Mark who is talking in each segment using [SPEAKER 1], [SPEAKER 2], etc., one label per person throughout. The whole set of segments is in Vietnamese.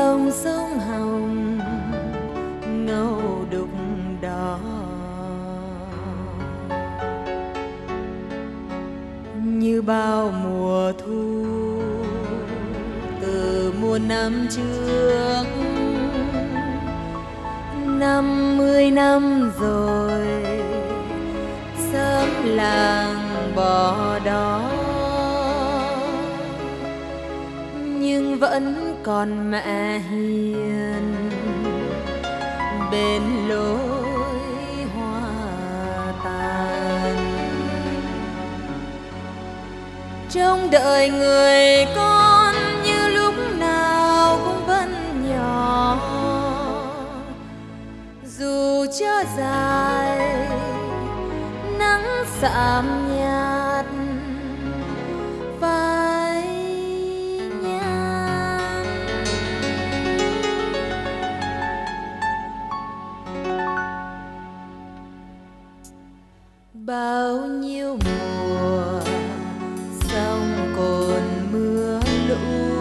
[SPEAKER 1] dòng sông Hồng ngâu đục đỏ, như bao mùa thu từ muôn năm trước. 50 năm rồi sớm làng bỏ đó, nhưng vẫn còn mẹ hiền bên lối hoa tàn. Trông đợi người con như lúc nào cũng vẫn nhỏ, dù cho dài nắng sạm nhạt phai nhạt. Bao nhiêu mùa sông cồn mưa lũ,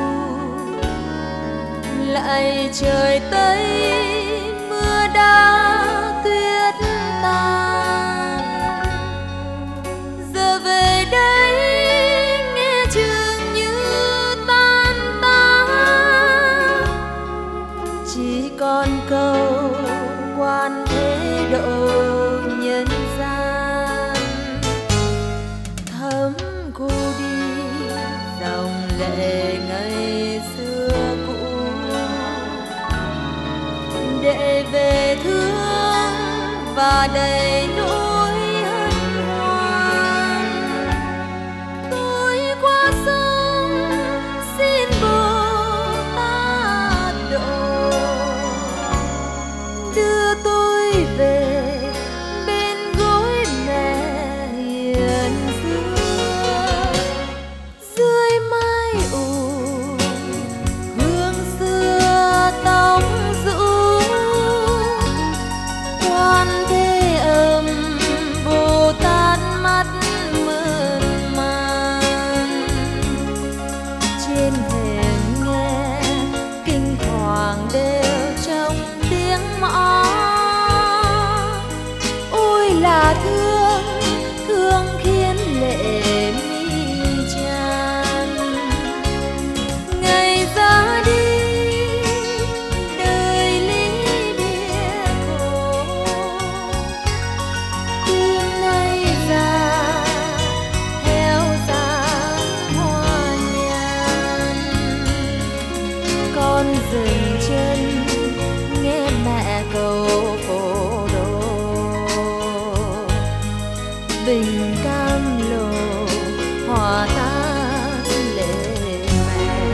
[SPEAKER 1] lại trời Tây mưa đá tuyết tan. Giờ về đây nghe trường như tan tác, chỉ còn câu quan thế độ nhân gian. Thấm cô đi dòng lệ ngày xưa cũ, để về thương và đầy nỗi hân hoan. Tôi qua sông xin Bồ Tát độ, đưa tôi về bên gối mẹ hiền xưa. Dưới mái ủ hương xưa tóc rũ, quan thế âm Bồ Tát mắt mơn man. Trên thềm nghe kinh hoàng đều trong tiếng mõ. Ôi là thương, thương khiến lệ mi tràn. Ngày ra đi đời lý biệt khổ, tim nay già theo dáng hoa nhàn. Con dừng chân nghe mẹ cầu phổ độ, bình cam lồ hòa tan lệ mẹ.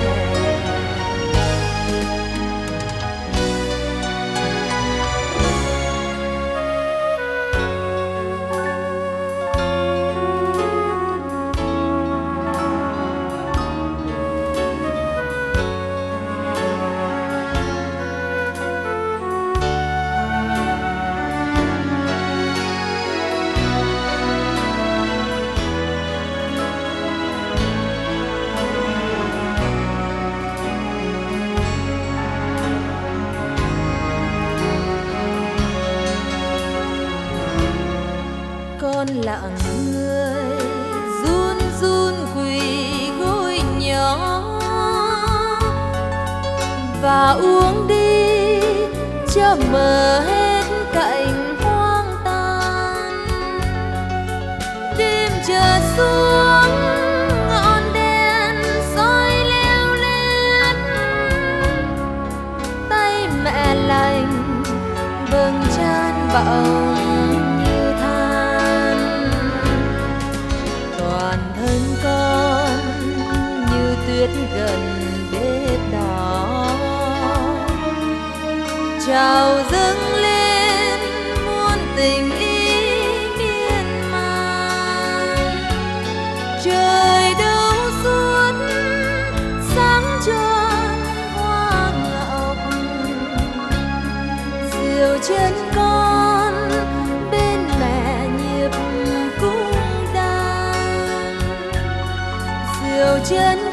[SPEAKER 1] Con lặng người run run quỳ gối nhỏ, và uống đi cho mờ hết cảnh hoang tàn. Đêm chờ xuống ngọn đèn soi leo lét, tay mẹ lành bừng chan bỏng như than. Toàn thân con như tuyết gần bếp đỏ, trào dâng lên muôn tình ý miên man. Trời đâu suốt sáng tròn hoa ngọc, dìu chân con bên mẹ nhịp cung đàn. Dìu chân